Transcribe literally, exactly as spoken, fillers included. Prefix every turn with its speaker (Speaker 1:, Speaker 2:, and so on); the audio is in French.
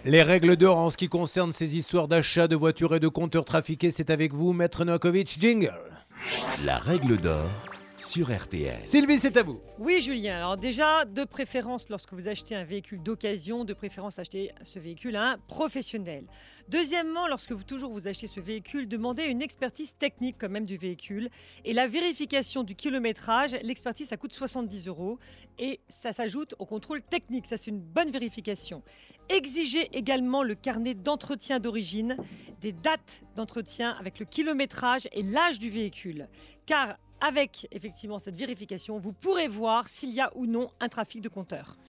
Speaker 1: Les règles d'or en ce qui concerne ces histoires d'achat de voitures et de compteurs trafiqués, c'est avec vous, Maître Novakovic. Jingle.
Speaker 2: La règle d'or sur R T L.
Speaker 1: Sylvie, c'est à vous.
Speaker 3: Oui, Julien. Alors déjà, de préférence, lorsque vous achetez un véhicule d'occasion, de préférence acheter ce véhicule à un professionnel. Deuxièmement, lorsque vous toujours vous achetez ce véhicule, demandez une expertise technique quand même du véhicule. Et la vérification du kilométrage, l'expertise, ça coûte soixante-dix euros. Et ça s'ajoute au contrôle technique. Ça, c'est une bonne vérification. Exigez également le carnet d'entretien d'origine, des dates d'entretien avec le kilométrage et l'âge du véhicule. Car avec effectivement cette vérification, vous pourrez voir s'il y a ou non un trafic de compteur.